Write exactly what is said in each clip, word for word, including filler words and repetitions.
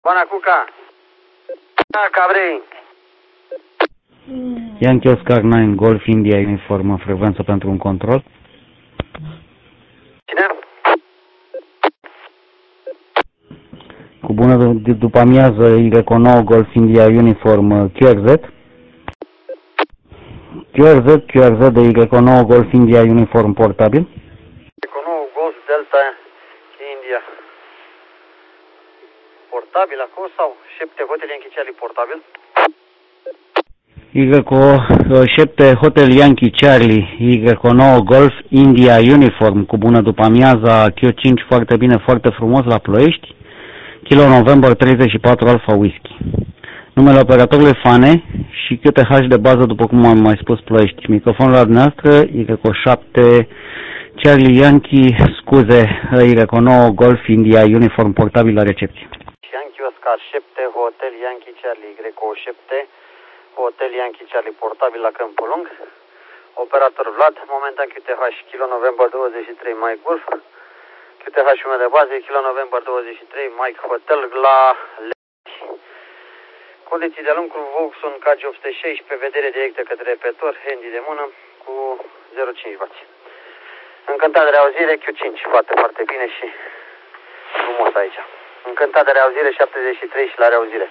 Buona Cuca. Da, Cabrei. Yankee Oscar nouă Golf India uniformă, frecvență pentru un control. Cine? Cu bună după amiază, Y nouă Golf India uniform Q R Z. Q R Z, Q R Z de Y nouă Golf India uniform portabil. Y nouă Golf Delta India. Portabil acolo sau șapte Hotel Yankee Charlie portabil? Y șapte Hotel Yankee Charlie, Y nouă Golf India uniform cu bună după amiaza Q cinci foarte bine, foarte frumos la Ploiești. Kilo November treizeci și patru Alpha Whisky. Numele operatorului Fane și Q T H de bază, după cum am mai spus, Ploiești. Microfonul la dumneavoastră, Y șapte Charlie Yankee, scuze, Y nouă Golf India uniform portabil la recepție. Yankee Oscar șapte Hotel Yankee Charlie, Y șapte Hotel Yankee Charlie portabil la Câmpul Lung. Operator Vlad, momentan Q T H Kilo November douăzeci și trei Mike Golf. Q T H unu de bază, Kilo November douăzeci și trei Mike Hotel la Leti. Condiții de lucru Volkswagen K G opt sute șaisprezece, vedere directă către repetor, handy de mână cu zero virgulă cinci watt. Încântat de reauzire, Q cinci, foarte, foarte bine și frumos aici. Încântat de reauzire, șaptezeci și trei și la reauzire.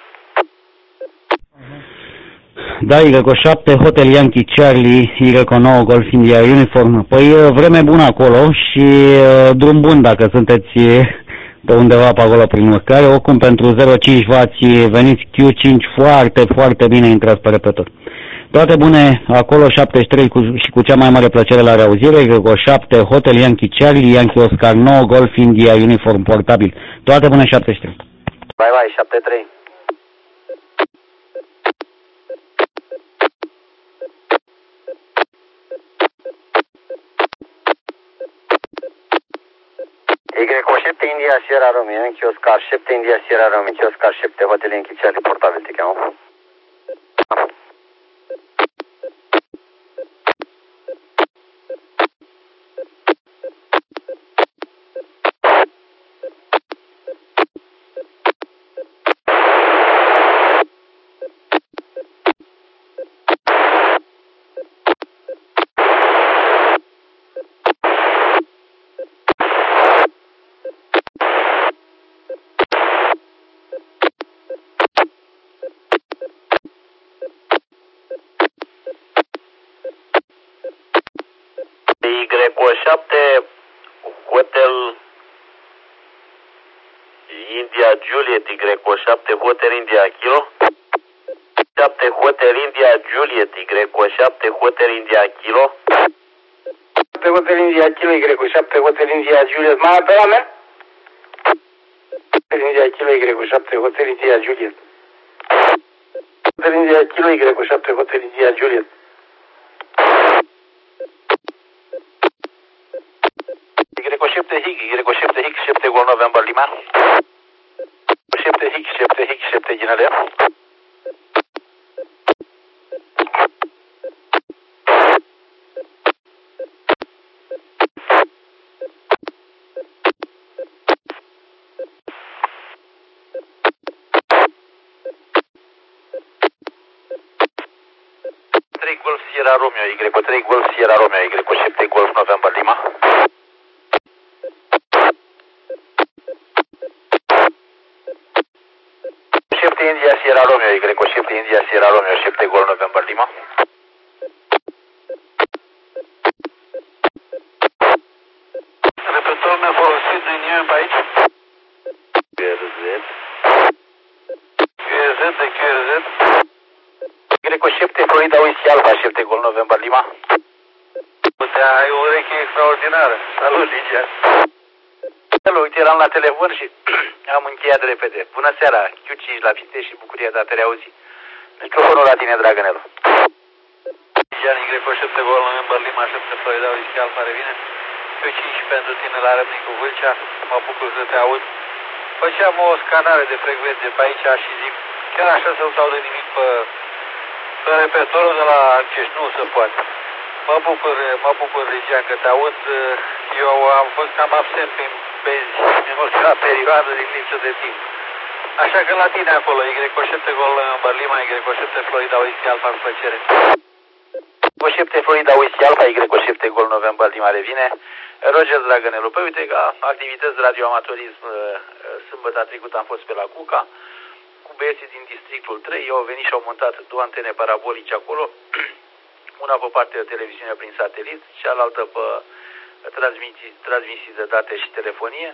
Da, Y șapte Hotel Yankee Charlie, Y nouă Golf India uniform. Păi vreme bună acolo și drum bun dacă sunteți pe undeva pe acolo prin urcare. Oricum pentru zero virgulă cinci watt veniți Q cinci foarte, foarte bine, intrați pe repetor. Toate bune acolo, șaptezeci și trei cu, și cu cea mai mare plăcere la reauzire, Y șapte Hotel Yankee Charlie, Yankee Oscar nouă Golf India uniform portabil. Toate bune, șaptezeci și trei. Bye bye, șaptezeci și trei. Y șapte India Sierra Romeo, Yankee Oscar șapte India Sierra Romeo, Yankee Oscar șapte Hotel Yankee Charlie portabil, te cheamă. Y șapte Hotel India Juliet, Y șapte Hotel India Kilo șapte Hotel India Juliet, Y șapte Hotel India Kilo șapte Hotel India Kilo, Y șapte Hotel India Juliet. Mai pe la mea? Hotel India Kilo, Y șapte Hotel India Juliet. Hotel India Kilo, Y șapte Hotel India Juliet. Y șapte Hig, Y șapte Hig, șapte Gol November Lima. șapte Hig, șapte Hig, șapte Ginele. trei Golf Sierra Romeo, Y trei Golf Sierra Romeo, Y șapte Golf November Lima. șapte India Sierra Romeo, Y șapte India Sierra Romeo, șapte Gol November Lima. Repetorul mi-a folosit, nu-i nimeni pe aici? Q R Z. Q R Z de Q R Z. Y șapte Florida Whisky Alpha, șapte Gol November Lima. Putea, ai o ureche extraordinară. Salut, Ligia. Uite, eram la telefon și am încheiat repede. Bună seara, Q cinci la piste și bucuria de a te reauzi. Microfonul la tine, dragănelu. Ligia, Y șapte Gol November Lima, șapte Florida Whisky Alpha revine. Q cinci pentru tine la Râmnicu Vâlcea. Mă bucur să te aud. Făceam o scanare de frecvențe pe aici și zic, chiar așa să nu se aude nimic pe, pe repetorul de la Arcești, nu se poate. Mă bucur, mă bucur, Ligia, că te aud. Eu am fost cam absent prin benzi în ultima perioadă din lipsă de timp. Așa că la tine acolo, Y șapte Gol November Lima, Y șapte Florida Whisky Alpha, cu plăcere. Y șapte Florida Whisky Alpha, Y șapte Gol November Lima revine. Roger Draganelu, păi uite, ca activități de radioamatorism, sâmbătă trecută am fost pe la Cuca, cu băieții din districtul trei, au venit și au montat două antene parabolice acolo, una pe partea de televiziune prin satelit, cealaltă pe transmisii, transmisii de date și telefonie.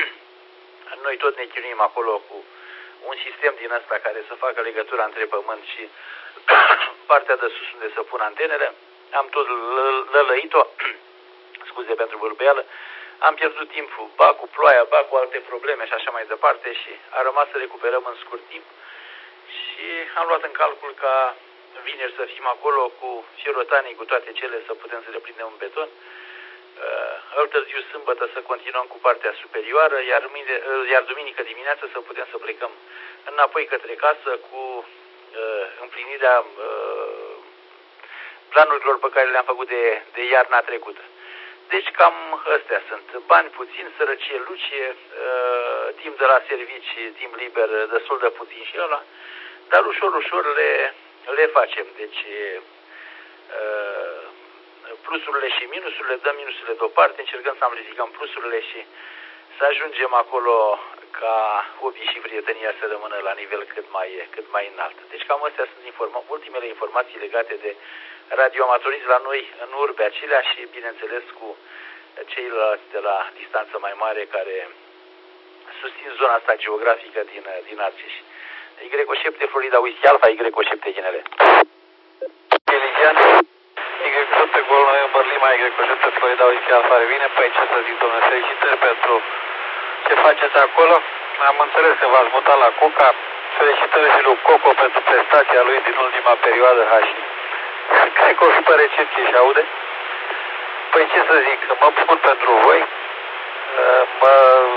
Noi tot ne chinuim acolo cu un sistem din ăsta care să facă legătura între pământ și partea de sus unde să pun antenele. Am tot lălăit-o, scuze pentru bârbeală, am pierdut timpul, ba cu ploaia, ba cu alte probleme și așa mai departe și a rămas să recuperăm în scurt timp. Și am luat în calcul ca vineri să fim acolo cu firotanii, cu toate cele, să putem să le prindem în beton. Îl târziu sâmbătă să continuăm cu partea superioară, iar, mâine, iar duminică dimineață să putem să plecăm înapoi către casă cu uh, împlinirea uh, planurilor pe care le-am făcut de, de iarna trecută. Deci cam astea sunt. Bani puțin, sărăcie lucie, uh, timp de la servicii, timp liber destul de puțin și ăla, dar ușor, ușor le, le facem. Deci uh, plusurile și minusurile, dăm minusurile deoparte, încercăm să amplificăm plusurile și să ajungem acolo ca hobby și prietenia să rămână la nivel cât mai, cât mai înalt. Deci cam astea sunt informa- ultimele informații legate de radioamatorism la noi în urbe acelea și bineînțeles cu ceilalți de la distanță mai mare care susțin zona asta geografică din, din Argeș. Y șapte Florida Whisky Alpha, Y șapte Ginele. Eligian. Y șapte Gol November Lima, Y șapte Florida Whisky Alpha revine. Păi ce să zic, domnule, felicitări pentru ce faceți acolo. Am înțeles că v-ați mutat la Cuca. Felicitări și lui Coco pentru prestația lui din ultima perioadă H. Cred că o fi pe recepție și aude. Păi ce să zic, mă bucur pentru voi. Mă...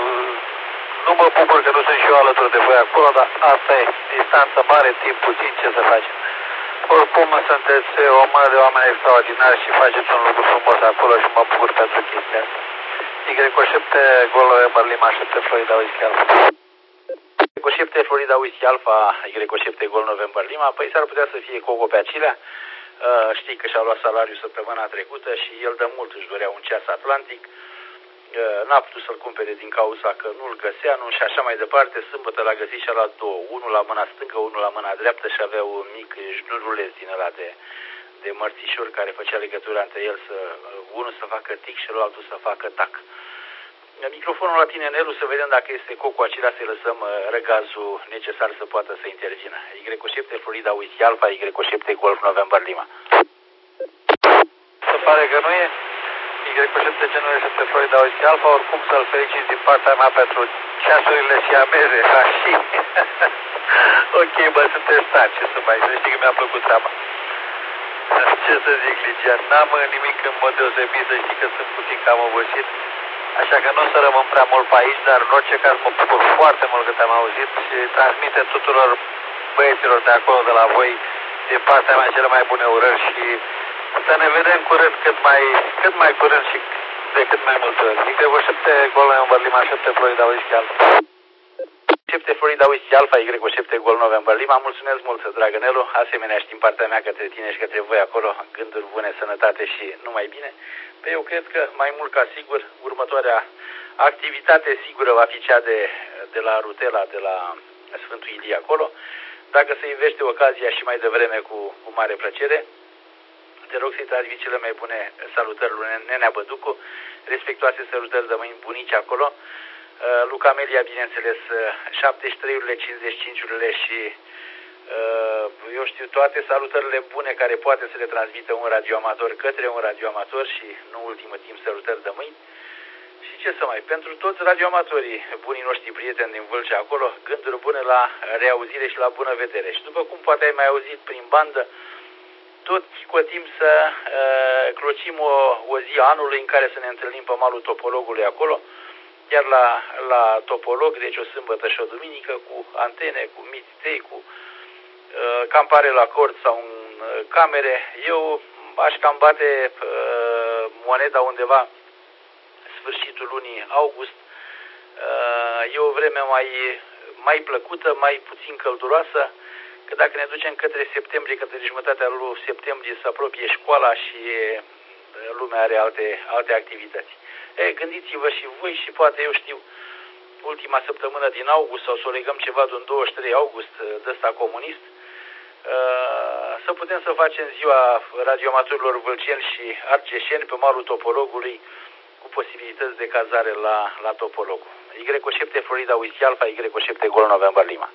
Nu mă bucur că nu sunt și eu alături de voi acolo, dar asta e. Distanță mare, timp puțin, ce să facem. Oricum sunteți o mână de oameni extraordinari și faceți un lucru frumos acolo și mă bucur pentru chestia asta. Y șapte Gol November Lima, șapte Florida Whisky Alpha. Y șapte Florida Whisky Alpha, Y șapte Gol November Lima, păi s-ar putea să fie Coco pe acelea. Uh, știi că și-a luat salariul săptămâna trecută și el de mult își dorea un ceas Atlantic. Uh, n-a putut să-l cumpere din cauza că nu-l găsea, nu și așa mai departe. Sâmbătă l-a găsit și a luat două, unul la mâna stângă, unul la mâna dreaptă și avea un mic șnuruleț din ăla de, de mărțișor care făcea legătura între el, să, unul să facă tic și altul să facă tac. Microfonul la tine, Nelu, să vedem dacă este Coco acela, să-i lăsăm răgazul necesar să poată să intervină. Y șapte Florida Whisky Alpha, Y șapte Golf November Lima. Se pare că nu e. Y șapte Genul șapte Florida Whisky Alpha, oricum să-l fericiți din partea mea pentru ceasurile siameze. Și ok, bă, sunteți tari, ce să mai zic, știi că mi-a plăcut treaba. Ce să zic, Ligia, n-am nimic în mod deosebit, să știi că sunt puțin cam obosit. Așa că nu o să rămân prea mult pe aici, dar în orice caz mă bucur foarte mult că te-am auzit și transmite tuturor băieților de acolo, de la voi, din partea mea cele mai bune urări și să ne vedem curând cât mai, cât mai curând și de cât mai multe ori. Y șapte Gol November Lima, șapte Florida Whisky Alpha. șapte Florida Whisky Alpha, Y șapte Gol November Lima, mulțumesc mult, dragă Nelu, asemenea și din partea mea către tine și către voi acolo, gânduri bune, sănătate și numai bine. Pe eu cred că mai mult ca sigur, următoarea activitate sigură va fi cea de, de la Rutela, de la Sfântul Ilie acolo. Dacă se ivește ocazia și mai devreme cu, cu mare plăcere, te rog să-i transmit cele mai bune salutări lui Nenea Băducu, respectoase salutări de mâini bunici acolo, Luca Melia, bineînțeles, șaptezeci și trei cincizeci și cinci și eu știu, toate salutările bune care poate să le transmită un radioamator către un radioamator și, nu ultimul timp, salutări de mâini. Și ce să mai, pentru toți radioamatorii, bunii noștri prieteni din Vâlcea acolo, gânduri bune la reauzire și la bună vedere. Și după cum poate ai mai auzit prin bandă, tot cotim să uh, clocim o, o zi a anului în care să ne întâlnim pe malul Topologului acolo, chiar la, la Topolog, deci o sâmbătă și o duminică, cu antene, cu mititei, cu uh, campare la cord sau în uh, camere. Eu aș cam bate uh, moneda undeva sfârșitul lunii august. Uh, e o vreme mai, mai plăcută, mai puțin călduroasă, că dacă ne ducem către septembrie, către jumătatea lui septembrie, se apropie școala și lumea are alte, alte activități. E, gândiți-vă și voi și poate, eu știu, ultima săptămână din august sau să o legăm ceva de un douăzeci și trei august de ăsta comunist, să putem să facem ziua radioamatorilor vâlceni și argeșeni pe malul Topologului cu posibilități de cazare la, la Topologul. Y șapte Florida Whiskey Alpha, Y șapte Golf November Lima.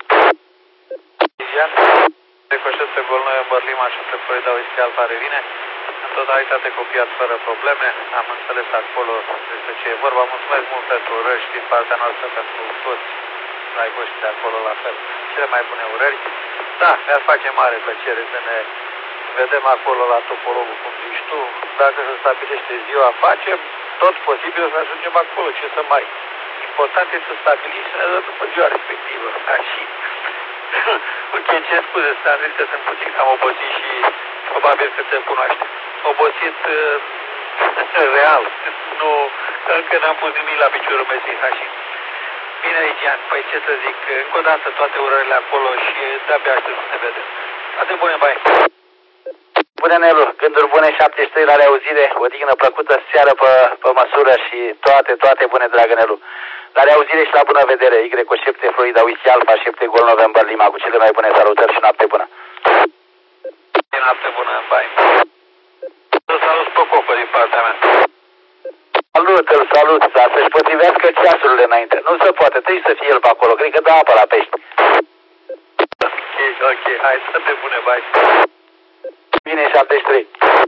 Y șapte Golf November Lima, șapte Florida Whiskey Alpha revine. În totalitate copiat fără probleme. Am înțeles acolo despre ce e vorba. Mulțumesc mult pentru urări și din partea noastră pentru toți ai voștri de acolo la fel. Cele mai bune urări. Da, mi-ar face mare plăcere să ne vedem acolo la Topologul, cum zici tu. Dacă se stabilește ziua, facem tot posibil să ajungem acolo. Ce să mai... Important e să stabilim și să ne dăm după ziua respectivă. Da, și... ok, ce scuze, să am zis că sunt puțin cam obosit și probabil că te cunoaște. Obosit uh, real. Nu, încă n-am pus nimic la piciorul mesei, așa. Bine, Ligian, păi ce să zic, încă o dată toate urările acolo și de-abia aștept să ne vedem. Atât bune, bai! Bune, Nelu, gânduri bune, șaptezeci și trei la reauzire, o dignă plăcută, seară pe, pe măsură și toate, toate bune, dragă Nelu. La reauzire și la bună vedere, Y șapte Florida Whiskey Alpha, șapte Golf November Lima, cu cele mai bune salutări și noapte bună. Noapte bună, bai! Să salut pe copă din partea mea. Salut, îl salut, dar să-și potrivească ceasurile înainte. Nu se poate, trebuie să fie el pe acolo, cred că dă apă la pești. Ok, ok, hai, să te bune, bai! Bine, șaptezeci și trei.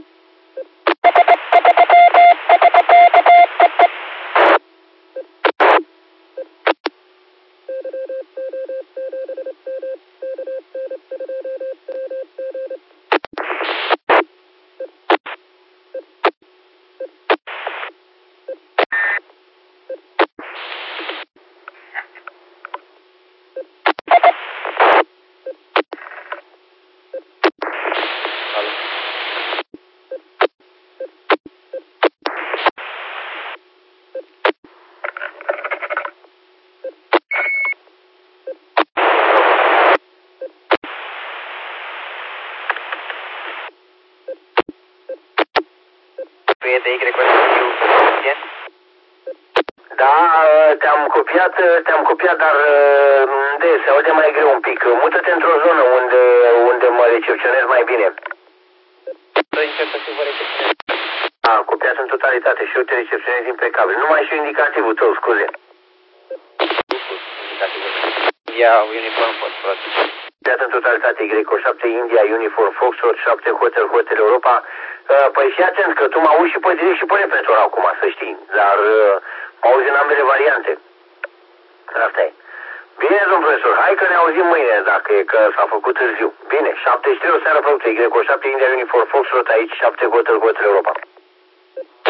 Da, te-am copiat, te-am copiat, dar de, se aude mai greu un pic. Mută-te într-o zonă unde, unde mă recepționez mai bine. A, copiat în totalitate și eu te recepționez impecabil. Numai și indicativul tău, scuze. Ia uniform Foxtrot. Copiat în totalitate, Y șapte India, Uniform Foxtrot, șapte Hotel, Hotel Europa. Păi fii atent că tu mă auzi și pe direct și pe repetor acum, să știi. Dar mă auzi în ambele variante. Asta e. Bine, domn profesor, hai că ne auzim mâine, dacă e că s-a făcut târziu. Bine, șaptezeci și trei, o seară plăcută, Y șapte India, Uniform Foxtrot, aici șapte Hotel, Hotel Europa.